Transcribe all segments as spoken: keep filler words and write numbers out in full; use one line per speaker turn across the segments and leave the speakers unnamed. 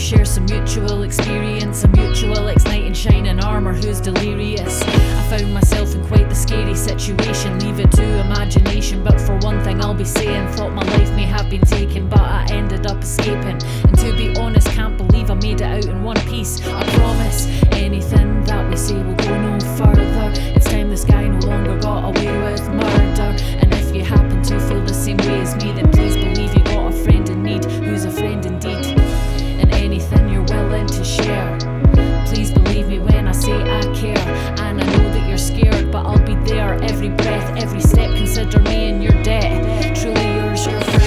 share some mutual experience, a mutual ex knight in shining armour who's delirious. I found myself in quite the scary situation, leave it to imagination, but for one thing I'll be saying, thought my life may have been taken, but I ended up escaping. And to be honest, can't believe I made it out in one piece. I promise, anything that we say will go no further. It's time this guy no longer got away with murder. And if you happen to feel the same way as me, then please believe you got a friend in need, who's a friend indeed. And anything you're willing to share, please believe me when I say I care. And I know that you're scared, but I'll be there every breath, every step. Consider me in your debt. Truly yours, your friend.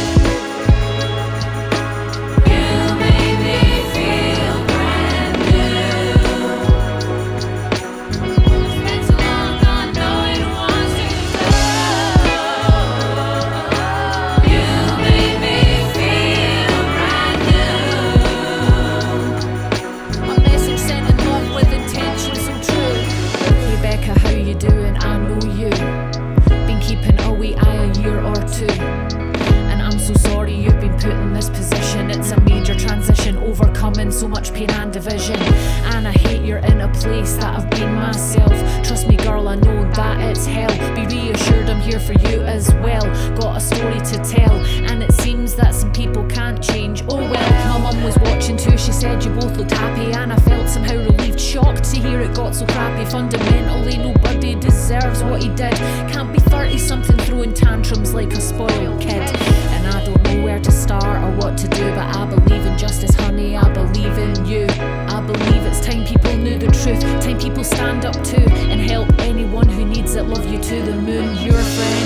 Overcoming so much pain and division, and I hate you're in a place that I've been myself. Trust me girl, I know that it's hell. Be reassured I'm here for you as well. Got a story to tell, and it seems that some people can't change. Oh well, my mum was watching too, she said you both looked happy, and I felt somehow relieved, shocked to hear it got so crappy. Fundamentally nobody deserves what he did. Can't be thirty something throwing tantrums like a spoiled kid. And I don't know where to start or what to do, but I believe in justice, honey, I believe in you. I believe it's time people knew the truth, time people stand up to and help anyone who needs it. Love you to the moon, your friend.